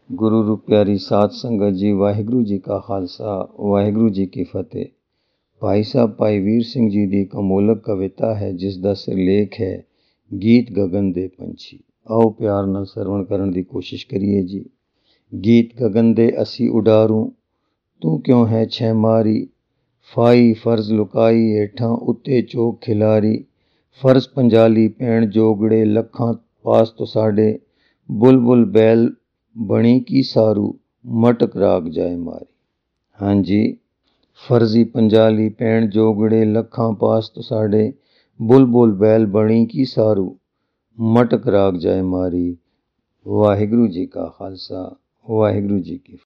ਗੁਰੂ ਰੂਪ ਪਿਆਰੀ ਸਾਧ ਸੰਗਤ ਜੀ, ਵਾਹਿਗੁਰੂ ਜੀ ਕਾ ਖਾਲਸਾ, ਵਾਹਿਗੁਰੂ ਜੀ ਕੀ ਫਤਿਹ। ਭਾਈ ਸਾਹਿਬ ਭਾਈ ਵੀਰ ਸਿੰਘ ਜੀ ਦੀ ਇੱਕ ਅਮੋਲਕ ਕਵਿਤਾ ਹੈ ਜਿਸ ਦਾ ਸਿਰਲੇਖ ਹੈ ਗੀਤ ਗਗਨ ਦੇ ਪੰਛੀ। ਆਓ ਪਿਆਰ ਨਾਲ ਸਰਵਣ ਕਰਨ ਦੀ ਕੋਸ਼ਿਸ਼ ਕਰੀਏ ਜੀ। ਗੀਤ ਗਗਨ ਦੇ ਅਸੀਂ ਉਡਾਰੂ, ਤੂੰ ਕਿਉਂ ਹੈ ਛੇ ਮਾਰੀ, ਫਾਈ ਫਰਜ਼ ਲੁਕਾਈ ਹੇਠਾਂ ਉੱਤੇ ਚੋਕ ਖਿਲਾਰੀ, ਫਰਜ਼ ਪੰਜਾਲੀ ਪੈਣ ਜੋਗੜੇ ਲੱਖਾਂ ਪਾਸ ਤੋਂ ਸਾਡੇ, ਬੁਲਬੁਲ ਬੈਲ ਬਣੀ ਕੀ ਸਾਰੂ, ਮਟਕ ਰਾਗ ਜਾਏ ਮਾਰੀ। ਹਾਂਜੀ, ਫਰਜ਼ੀ ਪੰਜਾਲੀ ਪੈਣ ਜੋਗੜੇ ਲੱਖਾਂ ਪਾਸ ਤੋਂ ਸਾਡੇ, ਬੁਲਬੁਲ ਬੈਲ ਬਣੀ ਕੀ ਸਾਰੂ, ਮਟਕ ਰਾਗ ਜਾਏ ਮਾਰੀ। ਵਾਹਿਗੁਰੂ ਜੀ ਕਾ ਖਾਲਸਾ, ਵਾਹਿਗੁਰੂ ਜੀ ਕੀ ਫਤਿਹ।